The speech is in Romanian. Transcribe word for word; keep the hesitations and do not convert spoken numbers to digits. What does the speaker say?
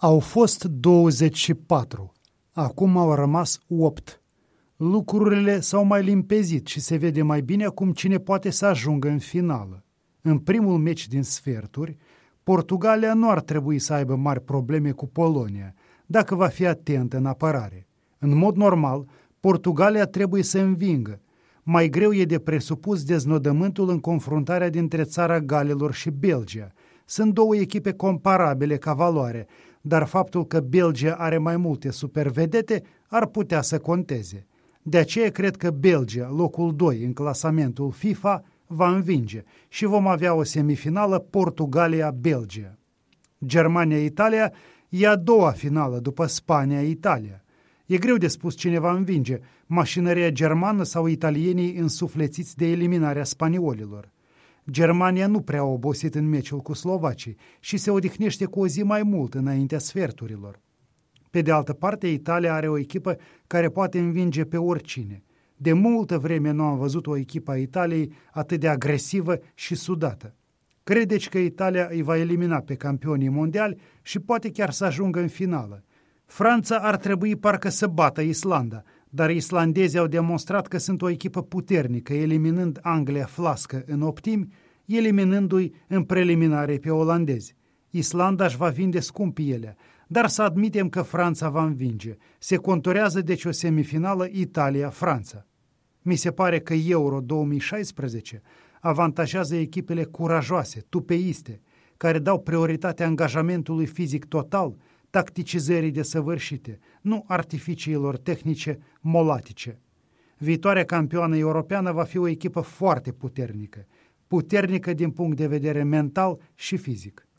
Au fost douăzeci și patru, acum au rămas opt. Lucrurile s-au mai limpezit și se vede mai bine acum cine poate să ajungă în finală. În primul meci din sferturi, Portugalia nu ar trebui să aibă mari probleme cu Polonia, dacă va fi atentă în apărare. În mod normal, Portugalia trebuie să învingă. Mai greu e de presupus deznodământul în confruntarea dintre țara Galilor și Belgia. Sunt două echipe comparabile ca valoare, dar faptul că Belgia are mai multe supervedete ar putea să conteze. De aceea cred că Belgia, locul doi în clasamentul FIFA, va învinge și vom avea o semifinală Portugalia-Belgia. Germania-Italia e a doua finală după Spania-Italia. E greu de spus cine va învinge, mașinăria germană sau italienii însuflețiți de eliminarea spaniolilor. Germania nu prea a obosit în meciul cu slovacii și se odihnește cu o zi mai mult înaintea sferturilor. Pe de altă parte, Italia are o echipă care poate învinge pe oricine. De multă vreme nu am văzut o echipă a Italiei atât de agresivă și sudată. Credeți că Italia îi va elimina pe campionii mondiali și poate chiar să ajungă în finală? Franța ar trebui parcă să bată Islanda, dar islandezii au demonstrat că sunt o echipă puternică, eliminând Anglia flască în optimi, eliminându-i în preliminare pe olandezi. Islanda își va vinde scump pielea, dar să admitem că Franța va învinge. Se conturează deci o semifinală Italia-Franța. Mi se pare că Euro două mii șaisprezece avantajează echipele curajoase, tupeiste, care dau prioritate angajamentului fizic total, tacticizării desăvârșite, nu artificiilor tehnice molatice. Viitoarea campioană europeană va fi o echipă foarte puternică, puternică din punct de vedere mental și fizic.